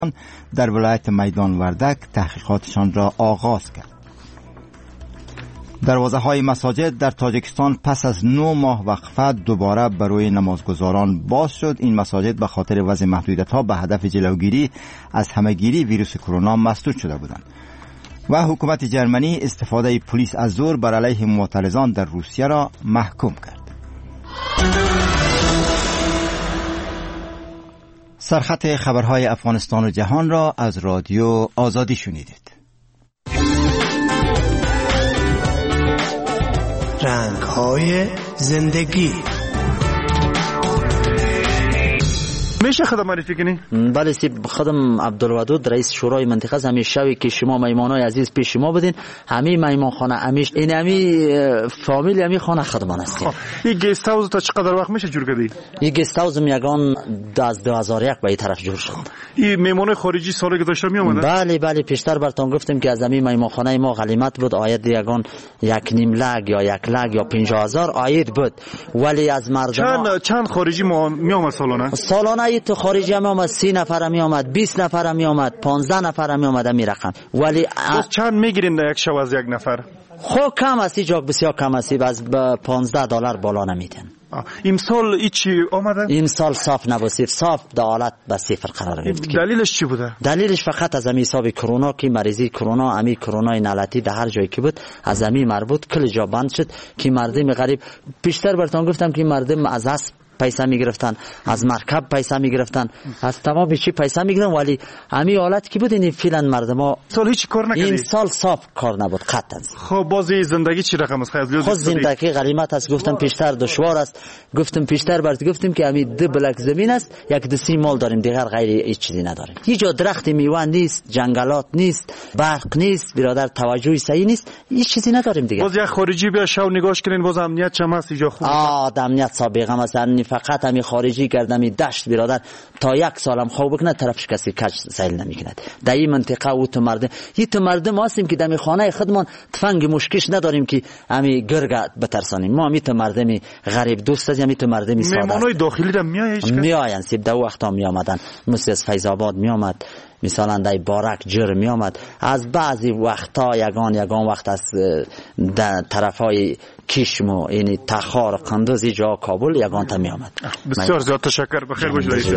در ولایت میدان وردک تحقیقاتشان را آغاز کرد. دروازه‌های مساجد در تاجیکستان پس از 9 ماه وقفه دوباره برای نمازگزاران باز شد. این مساجد به خاطر وضع محدودیت‌ها به هدف جلوگیری از همه‌گیری ویروس کرونا مسدود شده بودند. و حکومت جرمنی استفاده پلیس از زور بر علیه معترضان در روسیه را محکوم کرد. سرخط خبرهای افغانستان و جهان را از رادیو آزادی شنیدید. رنگ‌های زندگی. میشه خودم معرفی کنی؟ بله سیب، خودم عبدالودود رئیس شورای منطقه است. همین شوی که شما میمانای عزیز پیش شما بدین، همین میمانخانه همیش این همین فامیل همین خانه خودمان است. این گست هاوس تا چقدر وقت میشه جور کردی؟ این گست هاوس یگان از 2001 به این طرف جور شد. این میمانای خارجی سالی که داشتم می اومدن؟ بله پیشتر براتون گفتم که از همین میمانخانه ما غلیمت بود، آید یگان 1.5 لک یا 1 لک یا 50,000 آید بود، ولی از مردم چند خارجی می اومد سالانه تو خارجی هم آمد 30 نفر می آمد، 20 نفر می آمد، 15 نفر می آمد می رقم. ولی چند میگیرین در یک شب از یک نفر؟ خب کم است، جا بسیار کم است، باز $15 بالا نمیدن. امسال ایچی آمده؟ امسال صاف نبود، صاف در حالت به صفر قرار گرفت. دلیلش چی بوده؟ دلیلش فقط از همین حساب کرونا که مریضی کرونا، همین کرونا نلتی در هر جایی که بود از همین مربوط کل جا بند شد که مردم غریب، پیشتر براتون گفتم که مردم از اسب پیسه میگرفتن، از مرکب پیسه میگرفتن، از تمام چی پیسه میگرفتن، ولی همین حالت که بود این فعلا مردم سال هیچ کار نکردی؟ این سال صاف کار نبود قطعا. خب بازی زندگی چی رقم است؟ خود زندگی غلیمت است، گفتم پیشتر دشوار است، گفتم پیشتر برات گفتم که همین 2 بلک زمین است، 1 مال داریم، دیگر غیر هیچ چیزی نداریم. هیچ جا درخت میوه نیست، جنگلات نیست، برق نیست، برادر توجهی صحیح نیست، هیچ چیزی نداریم دیگه. باز یک خارجی بیا شو نگاش کنین، باز امنیت چم است اینجا خوب؟ امنیت سابقه است، فقط همین خارجی کردم دشت برادر تا 1 سالم خوب بکنه طرفش کسی کج سیل نمیکند. در این منطقه او تو مردم هستیم که در خانه خودمان تفنگ مشکش نداریم که همین گرگ بترسانیم. ما همین مردم غریب دوست هستیم، همین مردم ساده. مهمانای داخلی هم میاین سیب در وقتا می آمدن، مثل از فیض آباد می آمد، مثلا در بارک جر می آمد، از بعضی وقتا یگان وقت از طرفای کشمو یعنی تخار قندوز جا کابل یگان تا می آمد. بسیار زیاد تشکر، بخیر باشید.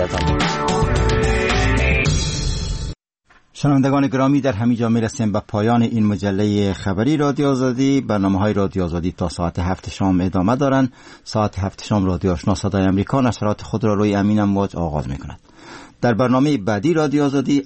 شنوندگان گرامی، در همین جا میرسیم به پایان این مجله خبری رادیو آزادی. برنامه‌های رادیو آزادی تا ساعت 7 شام ادامه دارند. ساعت 7 شام رادیو آشنا صدای آمریکا نشرات خود را روی امین امواج آغاز می‌کند. در برنامه بعدی رادیو آزادی